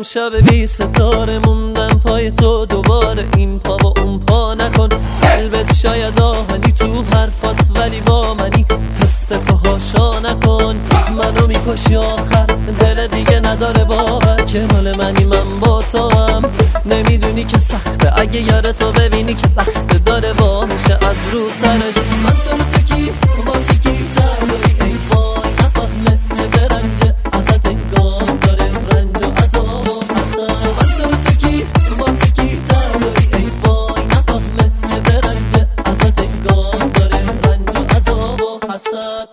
شب بی ستاره موندم پای تو، دوباره این پا و اون پا نکن. قلبت شاید آهنی تو حرفات ولی با منی، حس پاهاشا نکن. منو میکشی آخر، دل دیگه نداره باور که مال منی من با تو هم. نمیدونی که سخته اگه یار تو ببینی که بخت داره با میشه از رو سرش. من تو کی واسه کی تنهایی ای وای نفهمه که برنجه ازت انگام داره رنج و عذاب و حسن. من تو کی واسه کی تنهایی ای وای نفهمه که برنجه ازت انگام داره رنج و عذاب و حسن.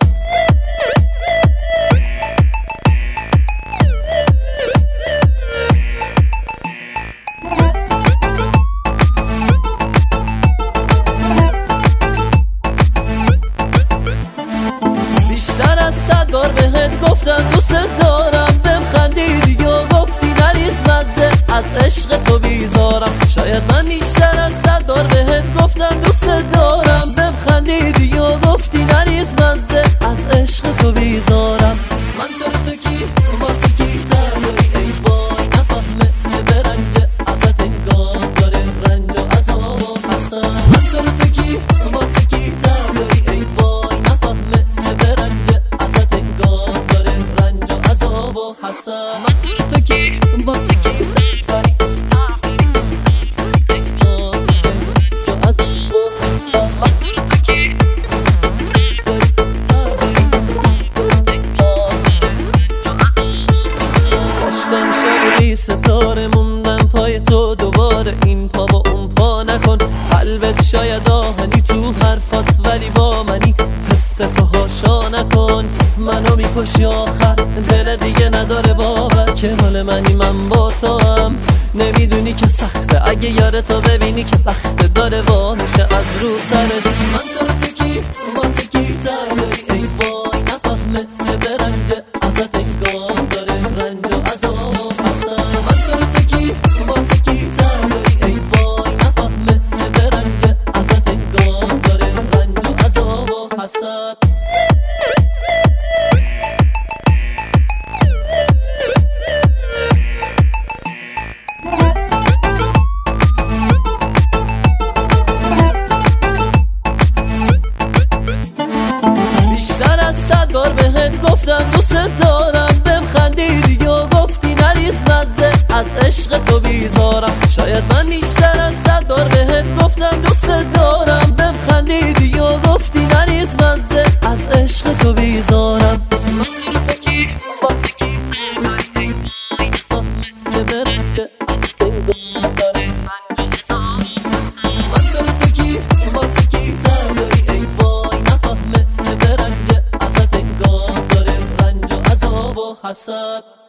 بیشتر از 100 بار بهت گفتم دوست دارم، بهم خندیدی و گفتی نریز مزه از عشق تو بیزارم. شاید من بیشتر از 100 بار بهت گفتم دوست دارم، بهم خندیدی و گفتی نریز مزه از عشق تو بیزارم. من تو کی واسه کی تنهایی ای وای نفهمه که برنجه ازت انگام داره رنج و عذاب و حسن. من تو کی واسه کی تنهایی ای وای نفهمه که برنجه ازت انگام داره رنج و عذاب و حسن. من تو کی واسه کی تنهایی ستاره موندم پای تو، دوباره این پا و اون پا نکن. قلبت شاید آهنی تو حرفات ولی با منی، حس پاهاشا نکن. منو میکشی آخر، دل دیگه نداره باور که مال منی من با تو هم. نمیدونی که سخته اگه یار تو ببینی که بخت داره وا میشه از رو سرش. من تو کی واسه کی تنهایی ای وای نفهمه که برنجه ازت انگام داره رنج و عذاب و حسن. واسه کی تنهایی ای وای نفهمه که برنجه ازت انگام داره رنج و عذاب و حسد. بیشتر از 100 بار بهت گفتم دوست دارم، بهم خندیدی و گفتی نریز مزه از عشق تو بیزارم. شاید من بیشتر از 100 بار بهت گفتم دوست دارم، بهم خندیدی و گفتی نریز مزه از عشق تو بیزارم. من تو کی واسه کی تنهایی ای وای نفهمه که برنجه ازت انگام داره رنج و عذاب و حسن. من تو کی واسه کی تنهایی ای وای نفهمه که برنجه ازت انگام داره رنج و عذاب و حسد.